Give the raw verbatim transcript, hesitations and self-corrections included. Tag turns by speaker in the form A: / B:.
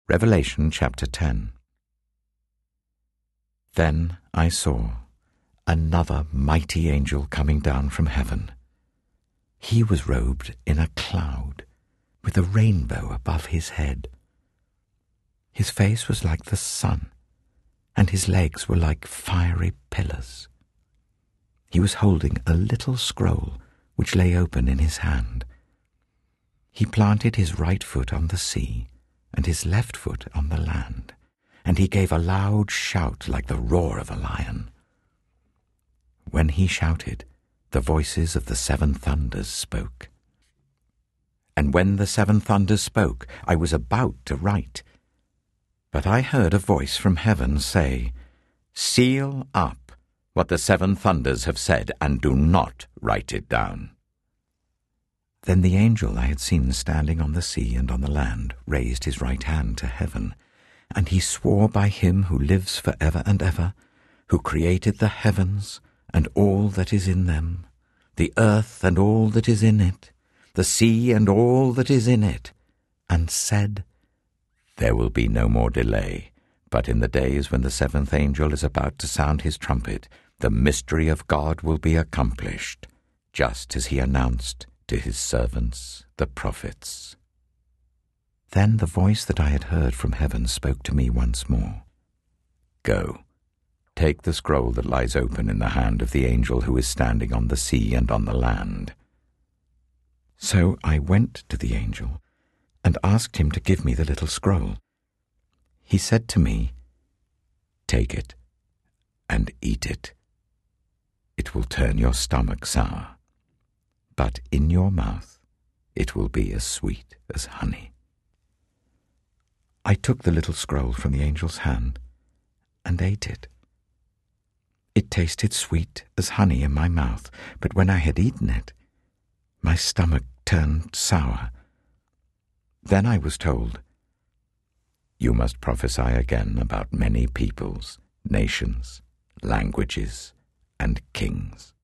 A: Revelation chapter ten. Then I saw another mighty angel coming down from heaven. He was robed in a cloud, with a rainbow above his head. His face was like the sun, and his legs were like fiery pillars. He was holding a little scroll which lay open in his hand. He planted his right foot on the sea, and his left foot on the land, and he gave a loud shout like the roar of a lion. When he shouted, the voices of the seven thunders spoke. And when the seven thunders spoke, I was about to write. But I heard a voice from heaven say, "Seal up what the seven thunders have said, and do not write it down." Then the angel I had seen standing on the sea and on the land raised his right hand to heaven, and he swore by him who lives for ever and ever, who created the heavens and all that is in them, the earth and all that is in it, the sea and all that is in it, and said, "There will be no more delay, but in the days when the seventh angel is about to sound his trumpet, the mystery of God will be accomplished, just as he announced to his servants, the prophets." Then the voice that I had heard from heaven spoke to me once more. "Go, take the scroll that lies open in the hand of the angel who is standing on the sea and on the land." So I went to the angel and asked him to give me the little scroll. He said to me, "Take it and eat it. It will turn your stomach sour, but in your mouth it will be as sweet as honey." I took the little scroll from the angel's hand and ate it. It tasted sweet as honey in my mouth, but when I had eaten it, my stomach turned sour. Then I was told, "You must prophesy again about many peoples, nations, languages, and kings."